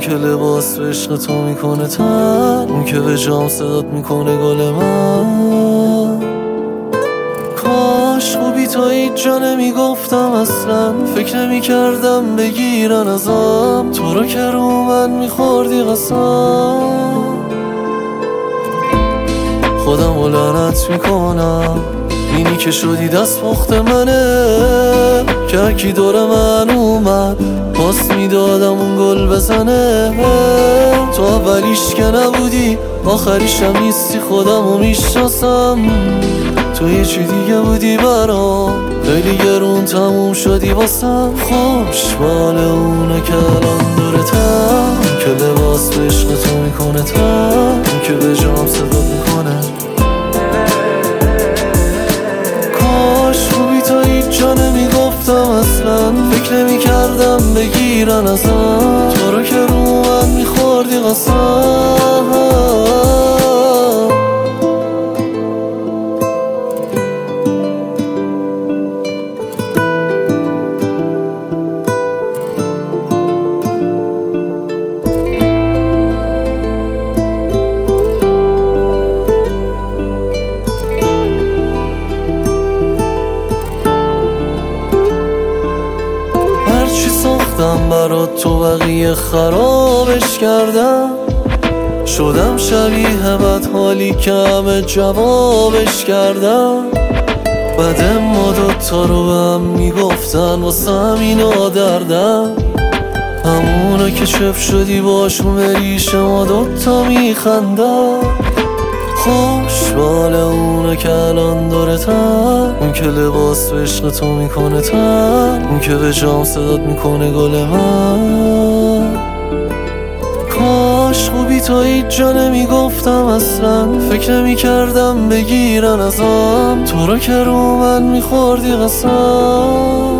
که لباس به عشق تو میکنه تن، اون که به جام صدات میکنه گل من. کاش خوبی تا هیچ جا نمیگفتم اصلا، فکر نمیکردم بگیرن ازم تو رو که رو من میخوردی قسم. خودم رو لعنت میکنم، اینی که شدی دست پخت منه، که هرکی دور من اومد پاس میدادم اون گل بزنه. تو اولیش که نبودی آخریشم نیستی، خودم رو میشناسم. تو یه چی دیگه بودی برام، خیلی گرون تموم شدی واسم. خوشبال اونه که الان دورتم، که لباس به عشق تو میکنه تن، که به جام صدات میکنه. کاش خوبی تا هیچ جا نمیگفتم اصلا، فکر نمیکردم بگیرن ازم تو رو که رو من میخوردی قسم. برات تو بقیه خرابش کردم، شدم شبیه بد حالی که همه جوابش کردم. بعد ما دوتا رو به هم میگفتن واسه همینا دردم، همونا که چپ شدی باشون بریش ما دوتا میخندم. خوشبال اونه که الان دورتن، اون که لباس به عشق تو میکنه تن، اون که به جام صدات میکنه گل من. کاش خوبی تا هیچ جا نمیگفتم اصلا، فکر نمیکردم بگیرن ازم تو رو که رو من میخوردی قسم.